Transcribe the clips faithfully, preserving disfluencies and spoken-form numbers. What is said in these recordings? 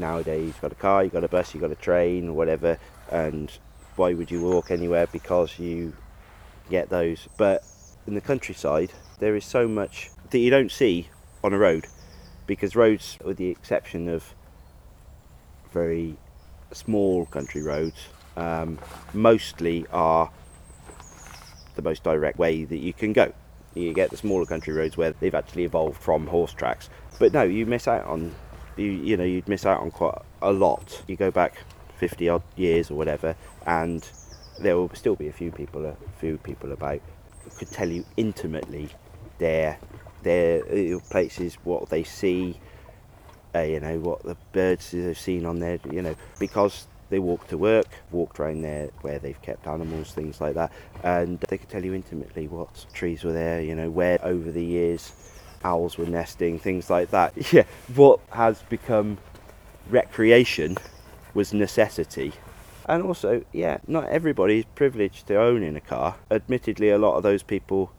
nowadays you've got a car, you've got a bus, you've got a train, or whatever, and why would you walk anywhere? Because you get those. But in the countryside, there is so much that you don't see on a road, because roads, with the exception of very small country roads, um, mostly are the most direct way that you can go. You get the smaller country roads where they've actually evolved from horse tracks, but no, you miss out on you you know you'd miss out on quite a lot. You go back fifty odd years or whatever, and there will still be a few people a few people about who could tell you intimately their their places, what they see, uh, you know, what the birds they've seen on there, you know, because they walk to work, walked around there where they've kept animals, things like that, and they could tell you intimately what trees were there, you know, where over the years owls were nesting, things like that. Yeah, what has become recreation was necessity. And also, yeah, not everybody's privileged to own in a car. Admittedly, a lot of those people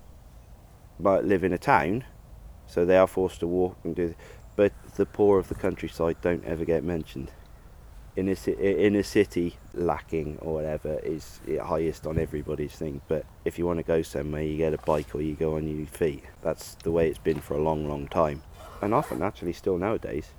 might live in a town, so they are forced to walk and do, but the poor of the countryside don't ever get mentioned. In a, in a city, lacking or whatever is highest on everybody's thing. But if you want to go somewhere, you get a bike or you go on your feet. That's the way it's been for a long, long time. And often, actually, still nowadays,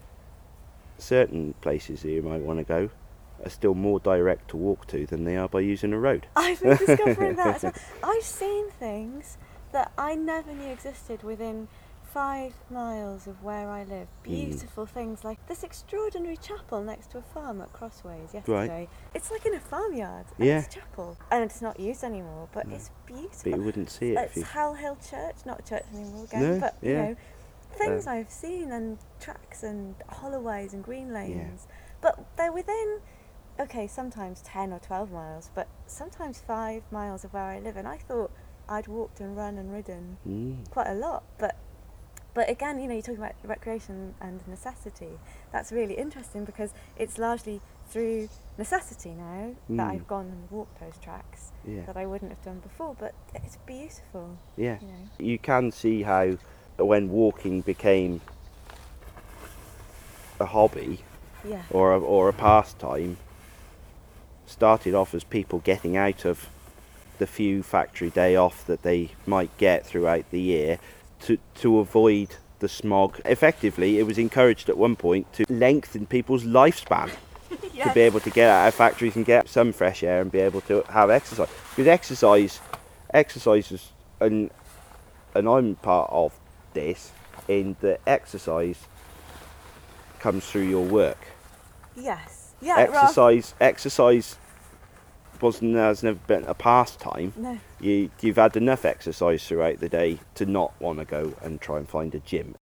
certain places that you might want to go are still more direct to walk to than they are by using a road. I've been discovering that as well. I've seen things that I never knew existed within five miles of where I live. Beautiful mm. things like this extraordinary chapel next to a farm at Crossways yesterday. Right. It's like in a farmyard. And yeah. It's a chapel. And it's not used anymore, but no. It's beautiful. But you wouldn't see it. It's if you... Hell Hill Church, not a church anymore again, no, but yeah. you know, things uh, I've seen, and tracks and holloways and green lanes. Yeah. But they're within, okay, sometimes ten or twelve miles, but sometimes five miles of where I live. And I thought I'd walked and run and ridden mm. quite a lot, but But again, you know, you're talking about recreation and necessity. That's really interesting because it's largely through necessity now mm. that I've gone and walked those tracks yeah. that I wouldn't have done before. But it's beautiful. Yeah. You know. You can see how when walking became a hobby yeah. or a, or a pastime, started off as people getting out of the few factory day off that they might get throughout the year, To, to avoid the smog. Effectively, it was encouraged at one point to lengthen people's lifespan. Yes. To be able to get out of factories and get some fresh air and be able to have exercise. Because exercise, exercise is, and, and I'm part of this, in that exercise comes through your work. Yes. Yeah. Exercise, Ralph. exercise wasn't has never been a pastime. No. You you've had enough exercise throughout the day to not want to go and try and find a gym.